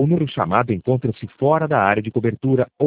o número chamado encontra-se fora da área de cobertura ou